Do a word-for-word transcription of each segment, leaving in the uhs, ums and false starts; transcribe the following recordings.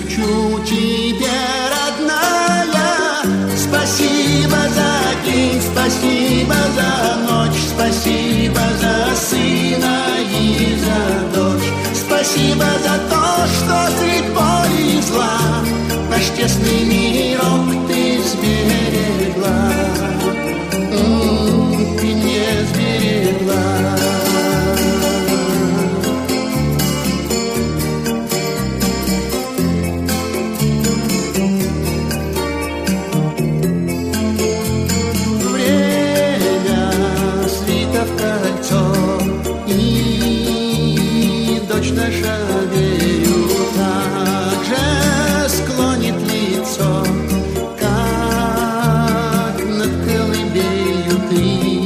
шепчу тебе, родная, спасибо за день, спасибо за ночь, спасибо за сына и за дочь. Спасибо за то, что средь боли и зла наш тесный мирок ты сберегла, М-м, ты не сберегла. Наша верю так же склонит лицо, как над колыбелью ты,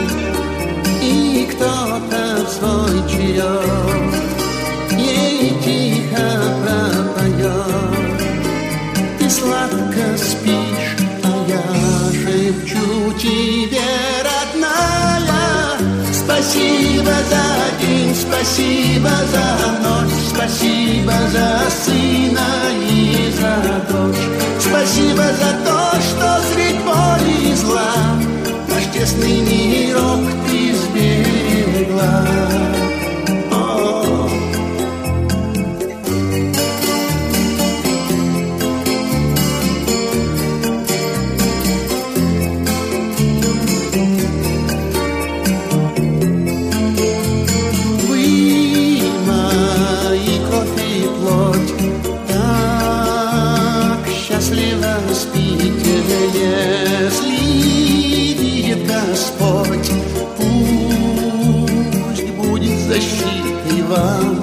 и кто-то в свой черед ей тихо пропоет. Ты сладко спишь, а я шепчу тебе, родная, спасибо за день, спасибо за ночь, спасибо за сына и за дочь. Спасибо за то, что средь боли и зла наш тесный мирок ты сберегла. Если видит Господь, пусть будет защитой вам,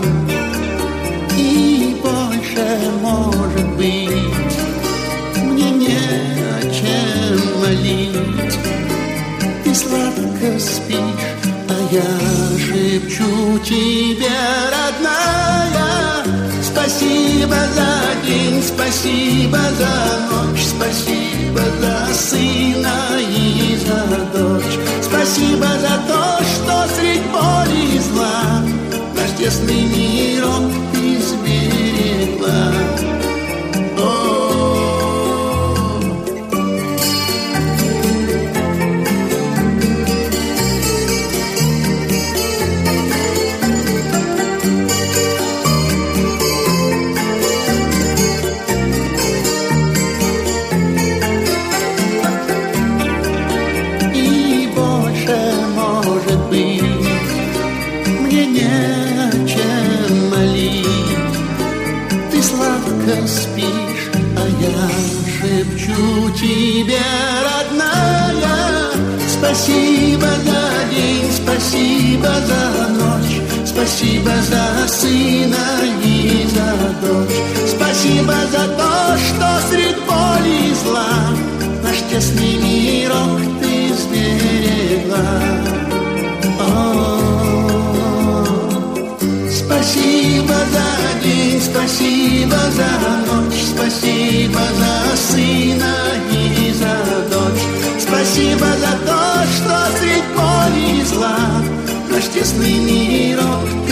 и больше, может быть, мне не о чем молить. Ты сладко спишь, а я шепчу тебе, родная, спасибо за день, спасибо за ночь, спасибо за сына и за дочь. Спасибо за то, что средь боли и зла наш тесный мирок ты сберегла. Спишь, а я шепчу тебе, родная, спасибо за день, спасибо за ночь, спасибо за сына и за дочь. Спасибо за то, что средь боли и зла наш тесный мирок ты сберегла. Спасибо за день, спасибо за ночь, спасибо за сына и за дочь. Спасибо за то, что средь боли и зла наш тесный мирок